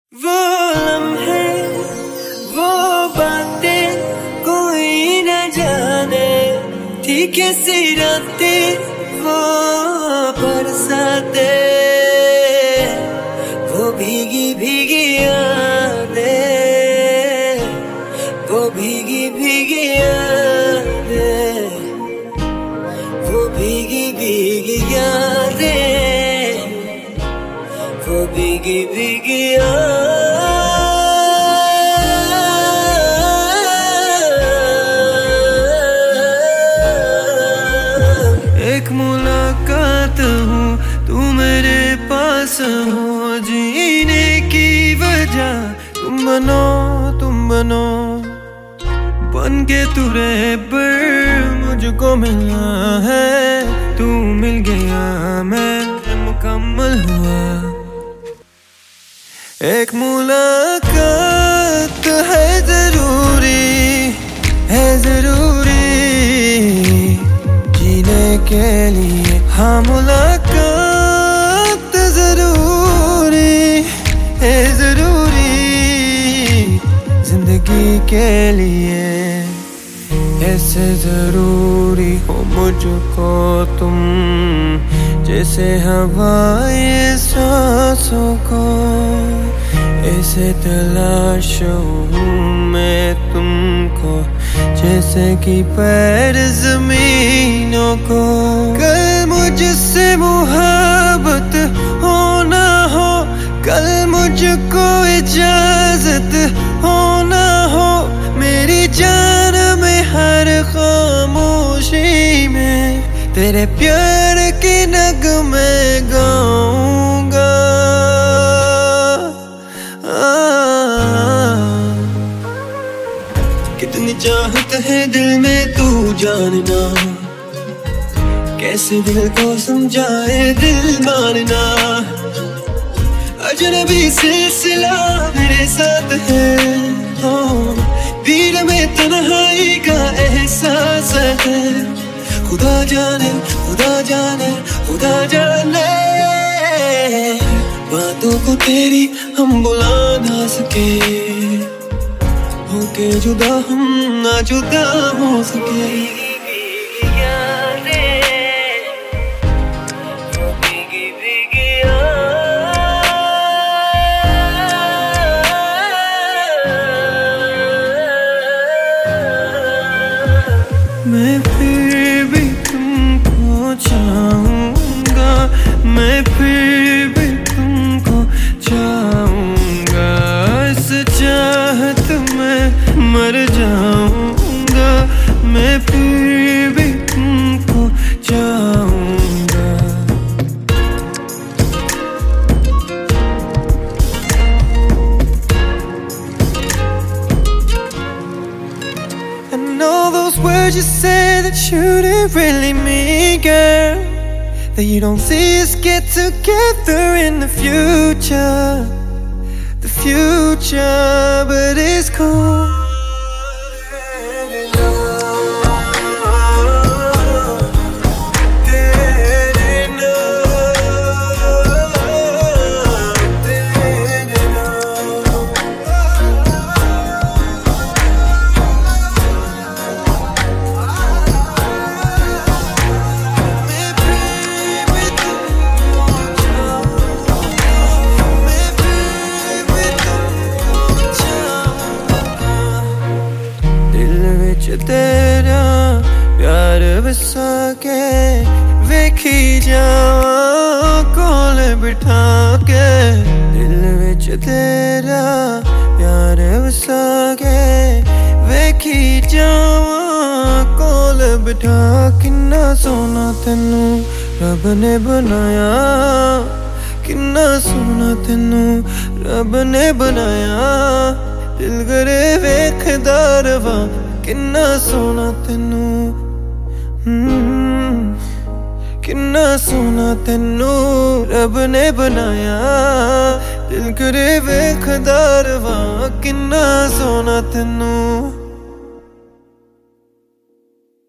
वो लम्हे, वो बातें कोई न जाने थी कैसी रातें, वो बरसाते, वो भीगी भीगी यादें, वो भीगी भीगी यादें, वो भीगी भीगी यादें, वो भीगी भीगी यादें। एक मुलाकात हूँ, तू मेरे पास हो, जीने की वजह तुम बनो, तुम बनो। बन के तू रहबर मुझको मिला है, तू मिल गया मैं मुकम्मल हुआ। एक मुलाकात है जरूरी, है जरूरी जीने के लिए। हाँ मुलाकात जरूरी है, जरूरी जिंदगी के लिए। ऐसे जरूरी हो मुझको तुम, जैसे हवाएं सांसों को। ऐसे तलाशूं मैं तुमको, जैसे कि पैर जमीनों को। कल मुझसे मुहब्बत हो ना हो, कल मुझको इजाजत हो ना हो, मेरी जान में हर खामोशी में तेरे प्यार की नगमे गाऊंगा। कितनी चाहत है दिल में तू जानना, कैसे दिल को समझाए दिल मानना। अजनबी सिलसिला मेरे साथ है, भीड़ में तन्हाई का एहसास है। खुदा जाने, खुदा जाने, खुदा जाने, बातों को तेरी हम बुला ना सके, होके जुदा हम ना जुदा हो सके। मैं फिर भी तुमको चाहूँगा, मैं फिर भी तुमको चाहूँगा। इस चाहत में मर जाऊँगा, मैं फिर भी तुमको चाहूँगा। And all those words you say that you didn't really mean, girl, that you don't see us get together in the future, but it's cool. तेरा प्यार बसा के वेखी जावां कोल बिठा के। दिल विच तेरा प्यार बसा के वेखी जावां कोल बिठा। किन्ना सोना तेनू रब ने बनाया, किन्ना सोना तेनू रब ने बनाया। दिल करे वेखदा रवां, किन्ना सोना तेनू, किन्ना सोना तेनू रब ने बनाया। दिल करे वेखदा रवां, किन्ना सोना तेनू।